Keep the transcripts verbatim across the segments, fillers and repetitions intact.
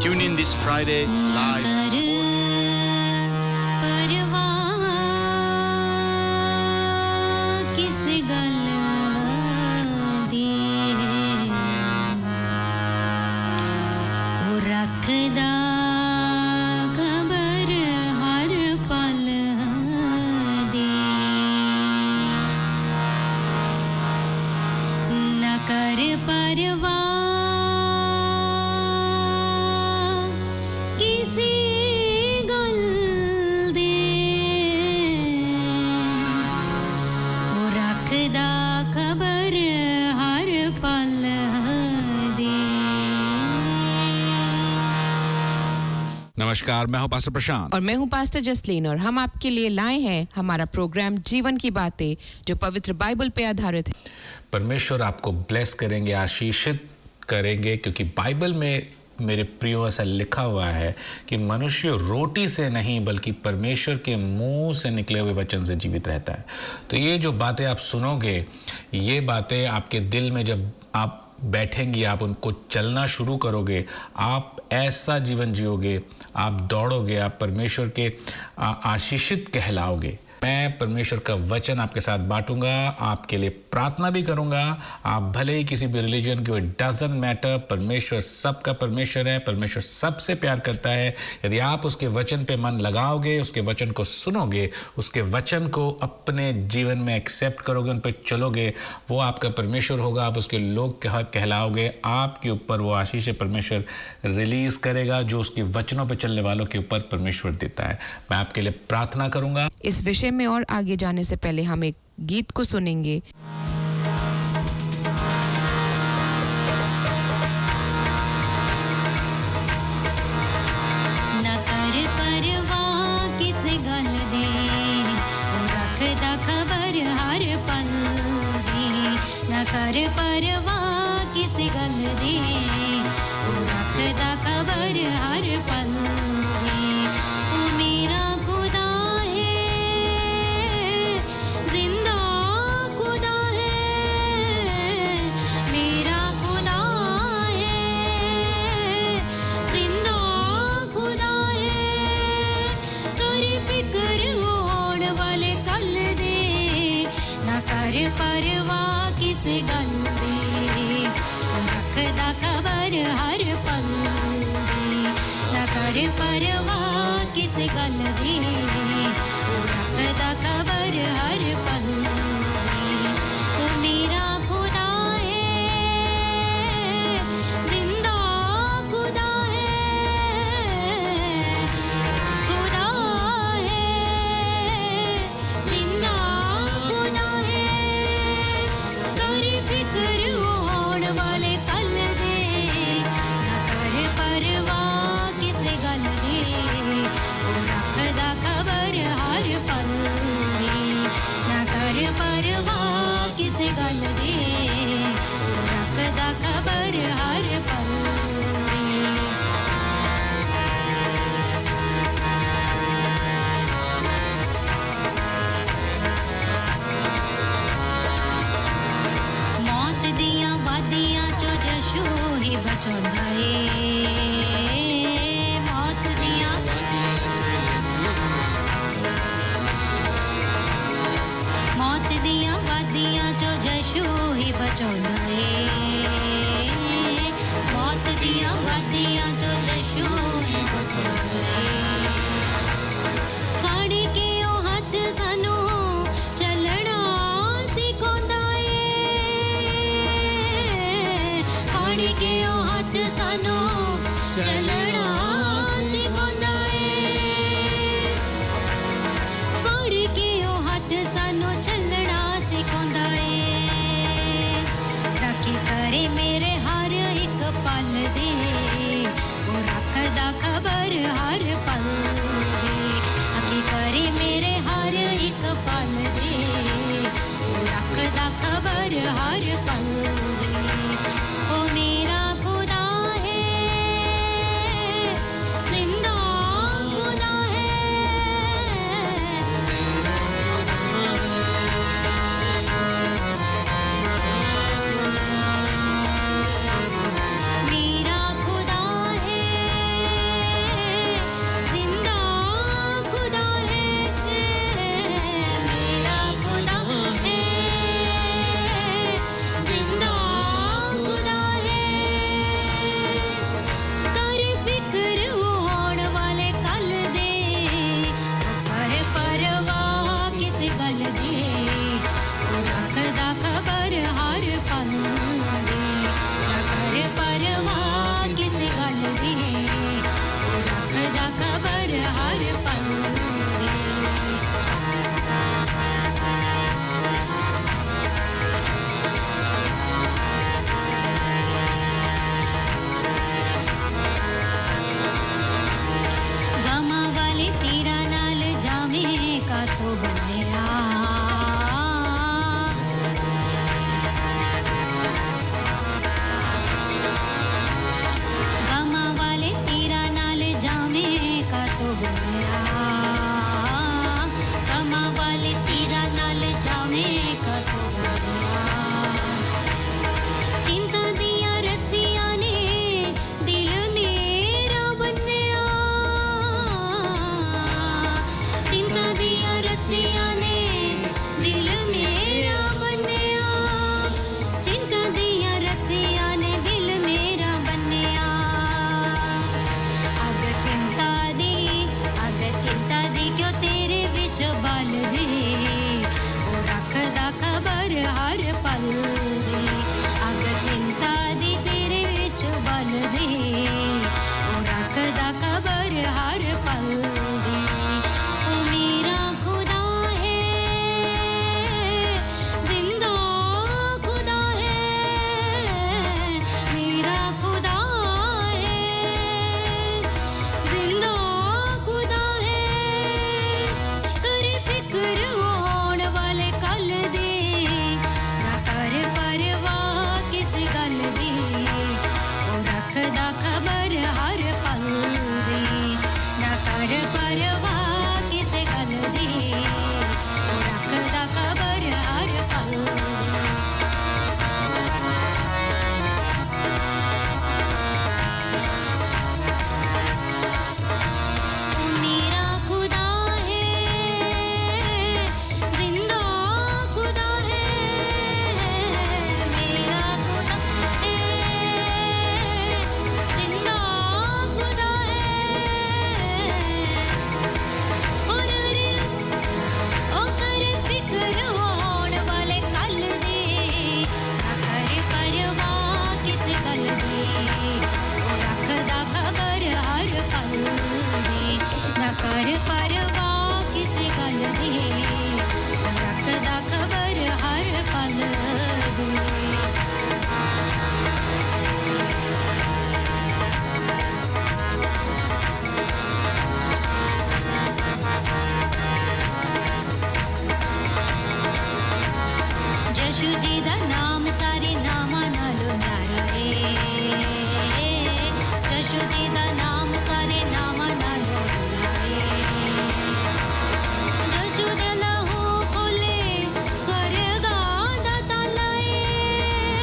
Tune in this Friday live. नमस्कार, मैं हूं पास्टर प्रशांत और मैं हूं पास्टर जसलीन और हम आपके लिए लाए हैं हमारा प्रोग्राम जीवन की बातें जो पवित्र बाइबल पे आधारित है। परमेश्वर आपको ब्लेस करेंगे, आशीषित करेंगे, क्योंकि बाइबल में मेरे प्रियो ऐसा लिखा हुआ है कि मनुष्य रोटी से नहीं बल्कि परमेश्वर के मुंह से निकले हुए वचन से जीवित रहता है। तो ये जो बातें आप सुनोगे, ये बातें आपके दिल में जब आप बैठेंगी, आप उनको चलना शुरू करोगे, आप ऐसा जीवन जियोगे, आप दौड़ोगे, आप परमेश्वर के आशीषित कहलाओगे। मैं परमेश्वर का वचन आपके साथ बांटूंगा, आपके लिए प्रार्थना भी करूंगा। आप भले ही किसी भी रिलीजन के हो, इट डजंट मैटर, परमेश्वर सबका परमेश्वर है, परमेश्वर सबसे प्यार करता है। यदि आप उसके वचन पे मन लगाओगे, उसके वचन को सुनोगे, उसके वचन को अपने जीवन में एक्सेप्ट करोगे, उन पर चलोगे, वो आपका परमेश्वर होगा, आप उसके लोग कह कहलाओगे। आपके ऊपर वो आशीष परमेश्वर रिलीज करेगा जो उसके वचनों पर चलने वालों के ऊपर परमेश्वर देता है। मैं आपके लिए प्रार्थना करूंगा। इस विषय में और आगे जाने से पहले हम एक गीत को सुनेंगे। न कर परवाह किस गल दे, रखदा खबर हर पल दी। न कर परवाह किस गल दे, रखदा खबर हर पल दी। ओ मेरा खुदा परवाह किस गल दे, रखदा खबर हर पल दी। न कर परवाह किस गल दे, रखदा खबर हर पल दी। तू मेरा खुदा परवाह किस गल दे, रखदा खबर हर पल दी। मौत दियां वादियां चो जशू ही बचांदा ए। मौत दियां मौत दियां वादियां चो जशू ही बचांदा ए। मौत दियां वादियां चो जशू ही बचांदा ए। फाड़ी के ओ हथ सानू चलना सिखांदा ए। फाड़ी के ओ हथ सानू चलना सिखांदा ए। फाड़ी के ओ हथ सानू चलना सिखांदा ए। राखी करे मेरे हर एक पल दे, वो रखदा खबर हर पल दे। राखी करे मेरे हर एक पल दे, वो रखदा खबर हर पल दे। ओ मेरा खुदा है, जिंदा खुदा है। मेरा खुदा है, दे ओ रखदा खबर हर पल दी गमा वाले तेरा नाल जावे का तो बन्या गमा वाले तेरा नाल जावे का तो बन्या गमा वाले तेरा नाल जावे का तो बन्या चिंता दिया रस्सियां ने दिल मेरा बन्या चिंता दिया रस्सियां ने दिल मेरा बन्या चिंता दिया रस्सियां ने दिल मेरा बन्या अग चिंता दी अग चिंता दी क्यों तेरे विच बल दे ओ रखदा खबर हर पल दी अग चिंता दी तेरे विच बल दे ओ रखदा खबर हर पल दी ओ मेरा खुदा है जिंदा खुदा है मेरा खुदा है जिंदा खुदा है करे फिक्र होण वाले कल दे ना कर परवाह किस गल दी ओ रखदा खबर हर पल दी ना कर परवाह किस गल दी ओ रखदा खबर हर पल दी मेरा खुदा है जिंदा खुदा है मेरा खुदा है जिंदा खुदा है और रे ओ करे फिक्र होण वाले कल दे ना करे परवाह किस गल दी ओ रखदा खबर हर पल दी ना कर परवाह किस गल दी ओ रखदा खबर हर पल दी जशु जी दा नाम सारे नामां नालों न्यारा है जशु जी दा नाम सारे नामां नालों न्यारा है जशु दे लहू कोले स्वर्गां दा ताला है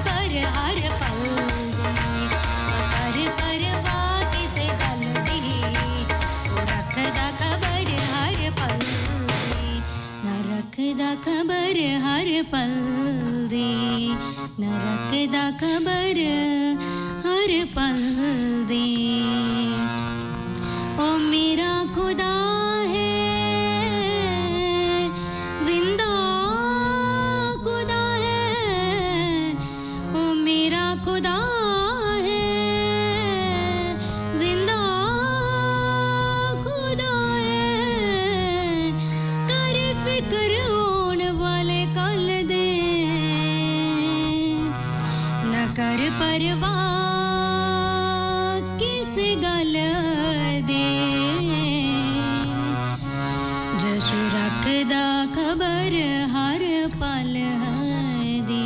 खबर हर पल दी कर परवाह किसे गल दी ओ रखदा खबर हर पल दी ना रखदा खबर हर पल दी ना रखदा खबर हर पल दी ओ मेरा खुदा है जिंदा खुदा है ओ मेरा खुदा है जिंदा खुदा है कर फिक्र होने वाले कल दे न कर परवाह किस गल दे जसु रखदा खबर हर पल दी।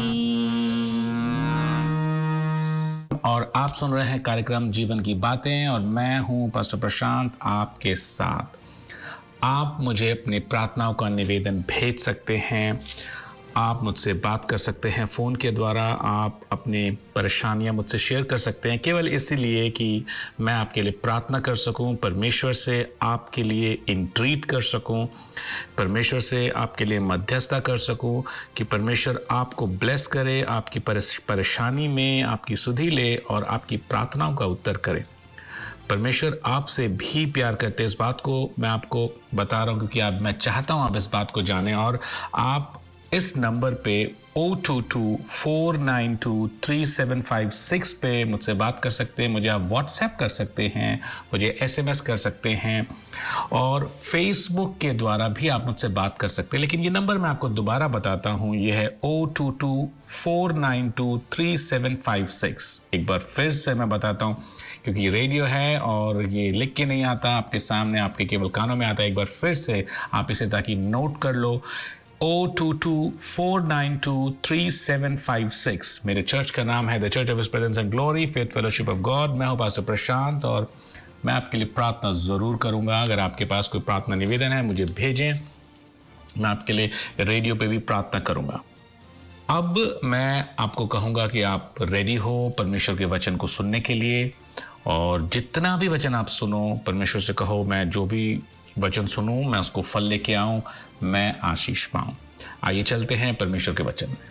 और आप सुन रहे हैं कार्यक्रम जीवन की बातें और मैं हूं पास्टर प्रशांत आपके साथ। आप मुझे अपनी प्रार्थनाओं का निवेदन भेज सकते हैं, आप मुझसे बात कर सकते हैं फ़ोन के द्वारा, आप अपनी परेशानियां मुझसे शेयर कर सकते हैं केवल इसीलिए कि मैं आपके लिए प्रार्थना कर सकूं, परमेश्वर से आपके लिए इंट्रीट कर सकूं, परमेश्वर से आपके लिए मध्यस्थता कर सकूं कि परमेश्वर आपको ब्लेस करे, आपकी परेशानी में आपकी सुधि ले और आपकी प्रार्थनाओं का उत्तर करे। परमेश्वर आपसे भी प्यार करते, इस बात को मैं आपको बता रहा हूँ क्योंकि आप मैं चाहता हूँ आप इस बात को जानें। और आप इस नंबर पे O two two four nine two three seven five six पे मुझसे बात कर सकते हैं, मुझे आप व्हाट्सएप कर सकते हैं, मुझे एसएमएस कर सकते हैं और फेसबुक के द्वारा भी आप मुझसे बात कर सकते हैं। लेकिन ये नंबर मैं आपको दोबारा बताता हूँ, ये है O two two four nine two three seven five six. एक बार फिर से मैं बताता हूँ क्योंकि ये रेडियो है और ये लिख के नहीं आता आपके सामने, आपके केवल कानों में आता है। एक बार फिर से आप इसे ताकि नोट कर लो, O two two four nine two three seven five six. मेरे चर्च का नाम है the church of his presence and glory faith fellowship of God. मैं हूँ पास्टर प्रशांत और मैं आपके लिए प्रार्थना ज़रूर करूँगा। अगर आपके पास कोई प्रार्थना निवेदन है मुझे भेजें, मैं आपके लिए रेडियो पे भी प्रार्थना करूँगा। अब मैं आपको कहूँगा कि आप रेडी हो परमेश्वर के वचन को सुनने के लिए, और जितना भी वचन आप सुनो परमेश्वर से कहो मैं जो भी वचन सुनूं मैं उसको फल लेके आऊं, मैं आशीष पाऊं। आइए चलते हैं परमेश्वर के वचन में।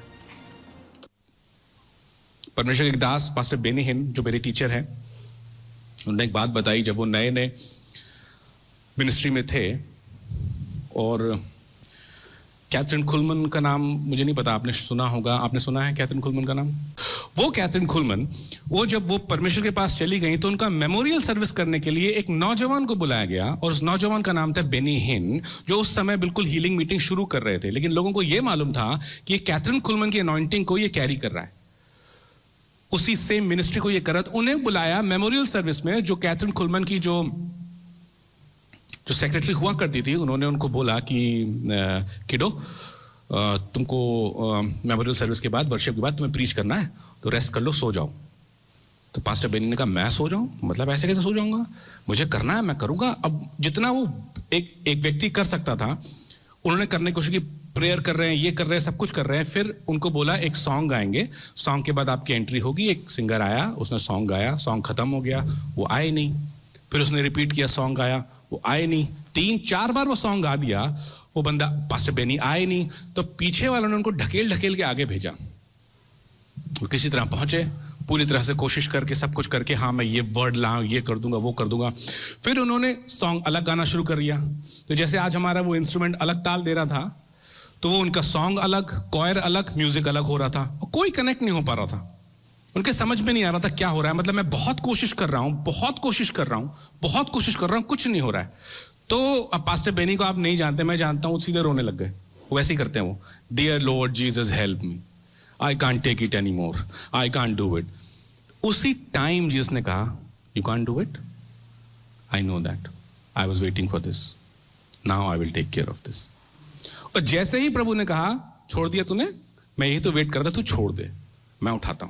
परमेश्वर के दास पास्टर बेनी हिन जो मेरे टीचर हैं, उन्होंने एक बात बताई जब वो नए नए मिनिस्ट्री में थे। और कैथरीन कुलमन का नाम मुझे नहीं पता, आपने सुना होगा, आपने सुना है कैथरीन कुलमन का नाम? वो कैथरीन कुलमन, वो जब वो परमेश्वर के पास चली गई तो उनका मेमोरियल सर्विस करने के लिए एक नौजवान को बुलाया गया और उस नौजवान का नाम था बेनी हिन, जो उस समय बिल्कुल हीलिंग मीटिंग शुरू कर रहे थे। लेकिन लोगों को यह मालूम था कि ये कैथरीन कुलमन की अनॉइंटिंग को ये कैरी कर रहा है, उसी सेम मिनिस्ट्री को ये कर रहा था। उन्हें बुलाया मेमोरियल सर्विस में। जो कैथरीन कुलमन की जो जो सेक्रेटरी हुआ करती थी, उन्होंने उनको बोला कि किडो तुमको मेमोरियल सर्विस के बाद, वर्शिप के बाद तुम्हें प्रीच करना है, तो रेस्ट कर लो, सो जाओ। तो पास्टर बेनी ने कहा मैं सो जाऊं? मतलब ऐसे कैसे सो जाऊंगा, मुझे करना है, मैं करूंगा। अब जितना वो एक एक व्यक्ति कर सकता था उन्होंने करने की कोशिश की, प्रेयर कर रहे हैं, ये कर रहे हैं, सब कुछ कर रहे हैं। फिर उनको बोला एक सॉन्ग गाएंगे, सॉन्ग के बाद आपकी एंट्री होगी। एक सिंगर आया, उसने सॉन्ग गाया, सॉन्ग खत्म हो गया, वो आए नहीं। फिर उसने रिपीट किया, सॉन्ग गाया, वो आए नहीं। तीन चार बार वो सॉन्ग गा दिया, वो बंदा पास्टर बेनी आए नहीं। तो पीछे वालों ने उनको ढकेल ढकेल के आगे भेजा। वो किसी तरह पहुंचे, पूरी तरह से कोशिश करके, सब कुछ करके, हाँ मैं ये वर्ड लाऊं, ये कर दूंगा, वो कर दूंगा। फिर उन्होंने सॉन्ग अलग गाना शुरू कर दिया। तो जैसे आज हमारा वो इंस्ट्रूमेंट अलग ताल दे रहा था, तो वो उनका सॉन्ग अलग, कॉयर अलग, म्यूजिक अलग हो रहा था, और कोई कनेक्ट नहीं हो पा रहा था। उनके समझ में नहीं आ रहा था क्या हो रहा है। मतलब मैं बहुत कोशिश कर रहा हूं, बहुत कोशिश कर रहा हूं, बहुत कोशिश कर रहा हूं, कुछ नहीं हो रहा है। तो अब पास्टर बेनी को आप नहीं जानते, मैं जानता हूं, सीधे रोने लग गए। वो वैसे ही करते हैं वो, dear Lord Jesus help me, I can't take it any more, I can't do it. उसी टाइम जीसस ने कहा you can't do it, I know that, I was waiting for this, now I will take care of this. और जैसे ही प्रभु ने कहा छोड़ दिया तूने, मैं यही तो वेट कर रहा था, तू छोड़ दे, मैं उठाता हूं।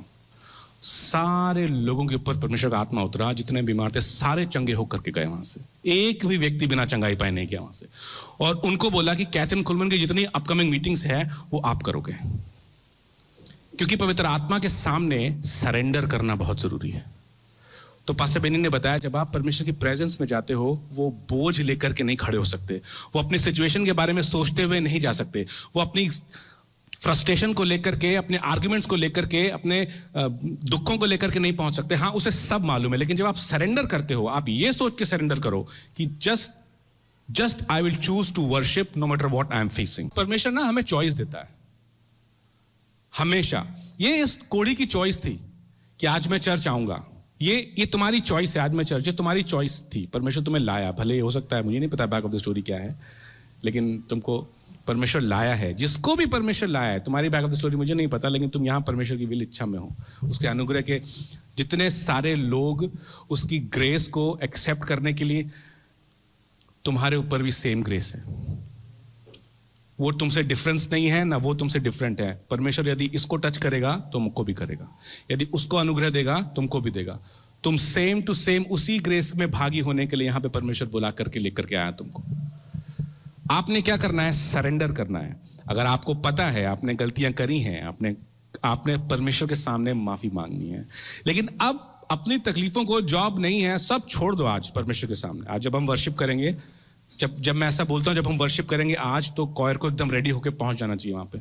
सारे लोगों के ऊपर परमेश्वर का आत्मा उतरा, जितने बीमार थे सारे चंगे होकर के गए वहां से। एक भी व्यक्ति बिना चंगाई पाए नहीं गया वहां से। और उनको बोला कि कैथरीन कुलमन की जितनी अपकमिंग मीटिंग्स है वो आप करोगे। क्योंकि पवित्र आत्मा के सामने सरेंडर करना बहुत जरूरी है। तो पास्टर बेनी ने बताया, जब आप परमेश्वर की प्रेजेंस में जाते हो, वो बोझ लेकर के नहीं खड़े हो सकते, वो अपनी सिचुएशन के बारे में सोचते हुए नहीं जा सकते, वो अपनी फ्रस्ट्रेशन को लेकर के, अपने आर्ग्यूमेंट्स को लेकर के, अपने दुखों को लेकर के नहीं पहुंच सकते। हाँ, उसे सब मालूम है, लेकिन जब आप सरेंडर करते हो, आप ये सोच के सरेंडर करो कि just just I will choose to worship no matter what I am facing. परमेश्वर ना हमें चॉइस देता है हमेशा। ये इस कोड़ी की चॉइस थी कि आज मैं चर्च आऊंगा, ये ये तुम्हारी चॉइस है, आज मैं चर्च, ये तुम्हारी चॉइस थी। परमेश्वर तुम्हें लाया, भले हो सकता है, मुझे नहीं पता बैक ऑफ द स्टोरी क्या है, लेकिन तुमको परमेश्वर लाया है। जिसको भी परमेश्वर लाया है, तुम्हारी बैक ऑफ द स्टोरी मुझे नहीं पता, लेकिन तुम यहां परमेश्वर की विल इच्छा में हो। उसके अनुग्रह के जितने सारे लोग उसकी ग्रेस को एक्सेप्ट करने के लिए, तुम्हारे ऊपर भी सेम ग्रेस है। वो तुमसे डिफरेंस नहीं है, ना वो तुमसे डिफरेंट है। परमेश्वर यदि इसको टच करेगा तो मुझको भी करेगा, यदि उसको अनुग्रह देगा तुमको भी देगा। तुम सेम टू सेम उसी ग्रेस में भागी होने के लिए यहां पे परमेश्वर बुला करके लेकर के आया तुमको। आपने क्या करना है? सरेंडर करना है। अगर आपको पता है आपने गलतियां करी हैं, आपने आपने परमेश्वर के सामने माफी मांगनी है। लेकिन अब अपनी तकलीफों को, जॉब नहीं है, सब छोड़ दो आज परमेश्वर के सामने। आज जब हम वर्शिप करेंगे, जब जब मैं ऐसा बोलता हूं जब हम वर्शिप करेंगे आज, तो कॉयर को एकदम रेडी होकर पहुंच जाना चाहिए वहां पे।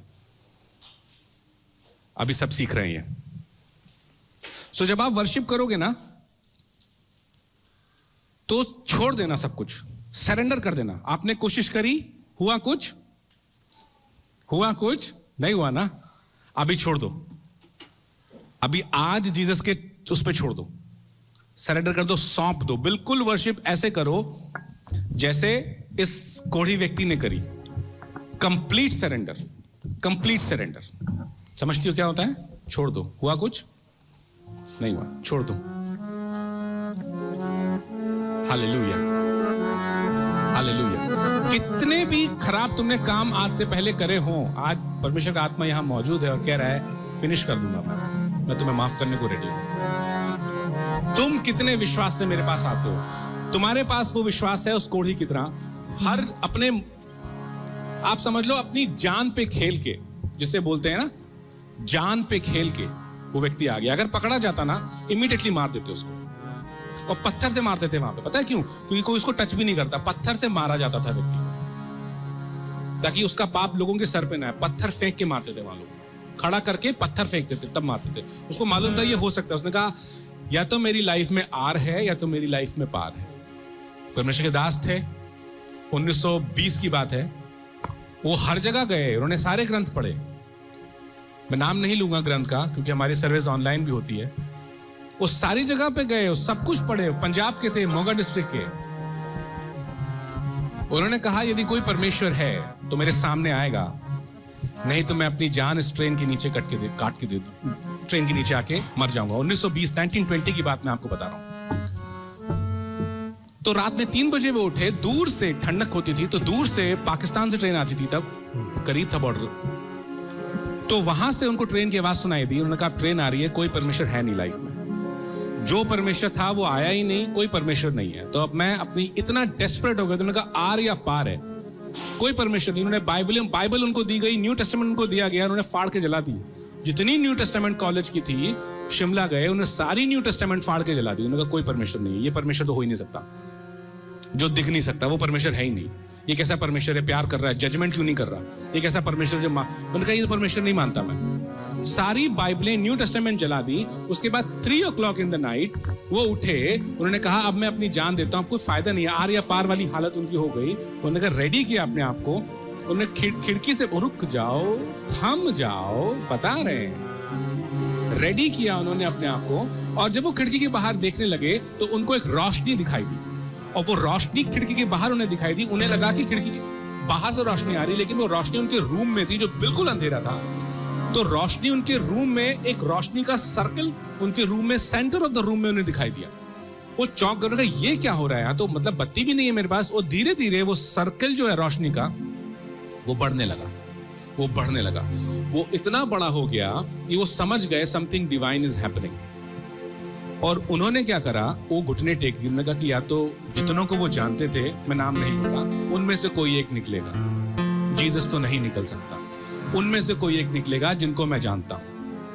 अभी सब सीख रहे हैं। सो so, जब आप वर्शिप करोगे ना, तो छोड़ देना सब कुछ, सरेंडर कर देना। आपने कोशिश करी, हुआ कुछ हुआ कुछ नहीं हुआ ना, अभी छोड़ दो। अभी आज जीसस के उस पे छोड़ दो, सरेंडर कर दो, सौंप दो। बिल्कुल वर्शिप ऐसे करो जैसे इस कोढ़ी व्यक्ति ने करी। Complete surrender, complete surrender. समझती हो क्या होता है? छोड़ दो। हुआ कुछ नहीं हुआ, छोड़ दो। Hallelujah, hallelujah. कितने भी खराब तुमने काम आज से पहले करे हो, आज परमेश्वर का आत्मा यहां मौजूद है और कह रहा है फिनिश कर दूंगा मैं मैं तुम्हें माफ करने को रेडी हूं। तुम कितने विश्वास से मेरे पास आते हो? तुम्हारे पास वो विश्वास है उस कोढ़ी की तरह, हर अपने, आप समझ लो अपनी जान पे खेल के, जिसे बोलते हैं ना जान पे खेल के वो व्यक्ति आ गया। अगर पकड़ा जाता ना, इमीडिएटली मार देते उसको, और पत्थर से मारते थे वहां पे। पता है क्यों? क्योंकि कोई उसको टच भी नहीं करता, पत्थर से मारा जाता था व्यक्ति को, ताकि उसका पाप लोगों के सर पे ना आए। पत्थर फेंक के मारते थे वहां लोग, खड़ा करके पत्थर फेंकते थे, तब मारते थे। उसको मालूम था ये हो सकता है। उसने कहा या तो मेरी लाइफ में आर है या तो मेरी लाइफ में पार है। परमेश्वर के दास थे, उन्नीस सौ बीस की बात है, वो हर जगह गए, उन्होंने सारे ग्रंथ पढ़े। मैं नाम नहीं लूंगा ग्रंथ का, क्योंकि हमारी सर्विस ऑनलाइन भी होती है। वो सारी जगह पे गए, वो सब कुछ पढ़े। पंजाब के थे, मोगा डिस्ट्रिक्ट के। उन्होंने कहा यदि कोई परमेश्वर है तो मेरे सामने आएगा, नहीं तो मैं अपनी जान इस ट्रेन के नीचे कट के दे काट के दे ट्रेन के नीचे आके मर जाऊंगा। उन्नीस सौ बीस उन्नीस सौ बीस की बात मैं आपको बता रहा हूं। तो रात में तीन बजे वो उठे, दूर से ठंडक होती थी, तो दूर से पाकिस्तान से ट्रेन आती थी, तब करीब था बॉर्डर। तो वहां से उनको ट्रेन की आवाज सुनाई दी। उन्होंने कहा ट्रेन आ रही है, कोई परमेश्वर है नहीं लाइफ में। जो परमेश्वर था वो आया ही नहीं, कोई परमेश्वर नहीं है। तो अब मैं अपनी इतना डेस्परेट हो गया, तो उन्होंने कहा आर या पार है, कोई परमेश्वर नहीं। उन्होंने बाइबल बाइबल उनको दी गई, न्यू टेस्टामेंट उनको दिया गया, उन्होंने फाड़ के जला दी। जितनी न्यू टेस्टामेंट कॉलेज की थी, शिमला गए, उन्होंने सारी न्यू टेस्टामेंट फाड़ के जला दी। उन्होंने कहा कोई परमेश्वर नहीं है, ये परमेश्वर तो हो ही नहीं सकता, जो दिख नहीं सकता, वो परमेश्वर है ही नहीं। ये कैसा परमेश्वर है, प्यार कर रहा है, जजमेंट क्यों नहीं कर रहा? ये कैसा परमेश्वर जो उन्होंने कहा ये परमेश्वर नहीं मानता मैं। सारी बाइबलें न्यू टेस्टामेंट जला दी। उसके बाद three o'clock in the night वो उठे, उन्होंने कहा अब मैं अपनी जान देता हूं, कोई फायदा नहीं है। आर या पार वाली हालत उनकी हो गई। उन्होंने कहा रेडी किया अपने आप को। उन्होंने खिड़, खिड़की से रुक जाओ, थम जाओ, बता रहे हैं, रेडी किया उन्होंने अपने आप को। और जब वो खिड़की के बाहर देखने लगे तो उनको एक रोशनी दिखाई दी, और वो रोशनी खिड़की के बाहर उन्हें दिखाई दी। उन्हें लगा कि खिड़की के बाहर से रोशनी आ रही, लेकिन वो रोशनी उनके रूम में थी जो बिल्कुल अंधेरा था। तो रोशनी उनके रूम में, एक रोशनी का सर्कल उनके रूम में, सेंटर ऑफ द रूम में उन्हें दिखाई दिया। वो चौंक गए, उन्होंने कहा ये क्या हो रहा है यहाँ, तो मतलब बत्ती भी नहीं है मेरे पास। और धीरे धीरे वो सर्कल जो है रोशनी का, वो बढ़ने लगा, वो बढ़ने लगा, वो इतना बड़ा हो गया कि वो समझ गए समथिंग डिवाइन इज हैपनिंग। और उन्होंने क्या करा, वो घुटने टेक दिए। उन्होंने कहा कि या तो जितनों को वो जानते थे, मैं नाम नहीं लूंगा, उनमें से कोई एक निकलेगा। जीसस तो नहीं निकल सकता। उनमें से कोई एक निकलेगा जिनको मैं जानता हूं।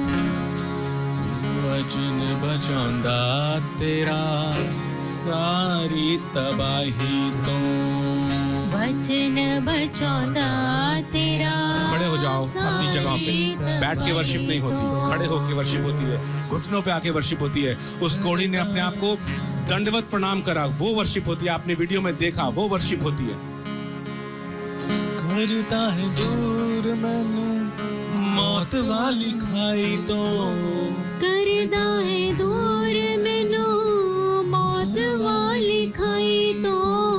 वचन बचांदा तेरा सारी तबाही तो वचन बचांदा तेरा खड़े हो जाओ अपनी जगह पे बैठ के वर्शिप नहीं होती खड़े होके वर्शिप होती है घुटनों पे आके वर्शिप होती है उस कोढ़ी ने अपने आप को दंडवत प्रणाम करा वो वर्शिप होती है आपने वीडियो में देखा वो वर्शिप होती है करता है दूर मैनू मौत वाली खाई तो करदा है दूर मैनू मौत वाली खाई तो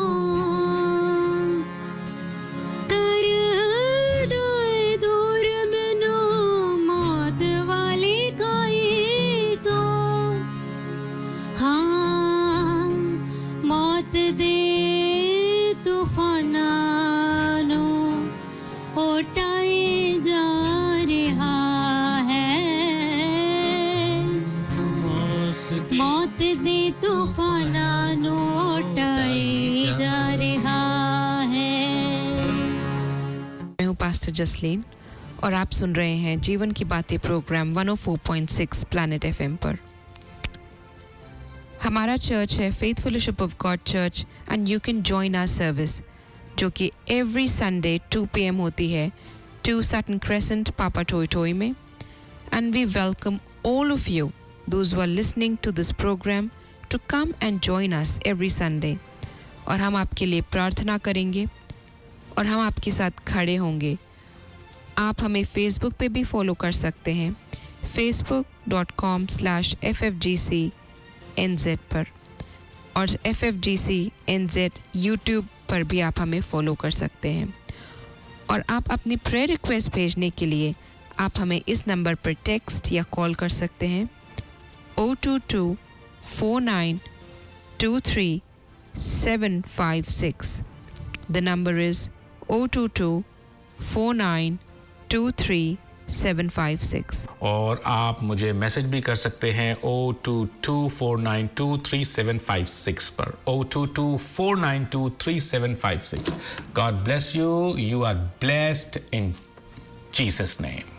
करदा है दूर मैनू मौत वाली खाई तो हाँ मौत दे तूफानां नू ओटाए जा रहा है मौत दे तूफानां नू ओटाए जा रहा है मैं हूँ पास्टर जसलीन और आप सुन रहे हैं जीवन की बातें programme one oh four point six planet FM पर हमारा चर्च है faith fellowship of God church and you can join our service जो कि every Sunday two p m होती है two Sutton Crescent Papa Toy Toy में and we welcome all of you those who are listening to this program to come and join us every Sunday और हम आपके लिए प्रार्थना करेंगे और हम आपके साथ खड़े होंगे आप हमें फेसबुक पे भी फॉलो कर सकते हैं facebook dot com slash f f g c n z पर और F F G C N Z YouTube पर भी आप हमें फॉलो कर सकते हैं और आप अपनी प्रेयर रिक्वेस्ट भेजने के लिए आप हमें इस नंबर पर टेक्स्ट या कॉल कर सकते हैं oh two two four nine two three seven five six. The number is oh two two four nine two three seven five six. और आप मुझे मैसेज भी कर सकते हैं oh two two four nine two three seven five six पर oh two two four nine two three seven five six. God bless you. You are blessed in Jesus' name.